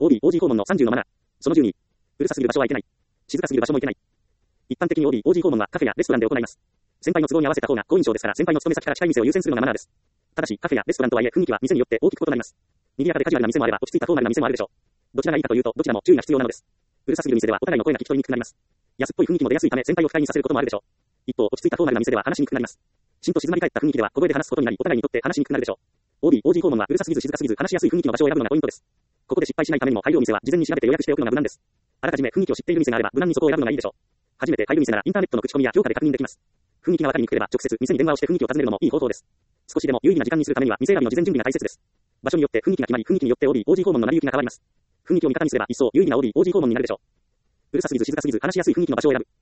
OB、OG 訪問の30のマナー。その12。うるさすぎる場所はいけない。静かすぎる場所もいけない。一般的に OB、OG 訪問はカフェやレストランで行います。先輩の都合に合わせた方が好印象ですから、先輩の勤め先から近い店を優先するのがマナーです。ただし、カフェやレストランとはいえ雰囲気は店によって大きく異なります。賑やかでカジュアルな店もあれば、落ち着いたフォーマルな店もあるでしょう。どちらがいいかというと、どちらも注意が必要なのです。うるさすぎる店ではお互いの声が聞き取りにくくなります。安っぽい雰囲気も出やすいため、先輩を不快にさせることもあるでしょう。一方、落ち着いたフォーマルな店では話しにくくなります。しんと静まり返った雰囲気では小声で話すことになり、お互いにとって話しにくくなるでしょう。OB、OG 訪問はうるさすぎず静かすぎず話しやすい雰囲気の場所を選ぶのがポイントです。ここで失敗しないためにも入るお店は事前に調べて予約しておくのが無難です。あらかじめ雰囲気を知っている店があれば無難にそこを選ぶのがいいでしょう。初めて入る店ならインターネットの口コミや評価で確認できます。雰囲気が分かりにくければ直接店に電話をして雰囲気を尋ねるのもいい方法です。少しでも有意義な時間にするためには店選びの事前準備が大切です。場所によって雰囲気が決まり、雰囲気によって OB、OG 訪問の成り行きが変わります。雰囲気を味方にすれば一層有意義な OB、OG 訪問になるでしょう。うるさすぎず静かすぎず話しやすい雰囲気の場所を選ぶ。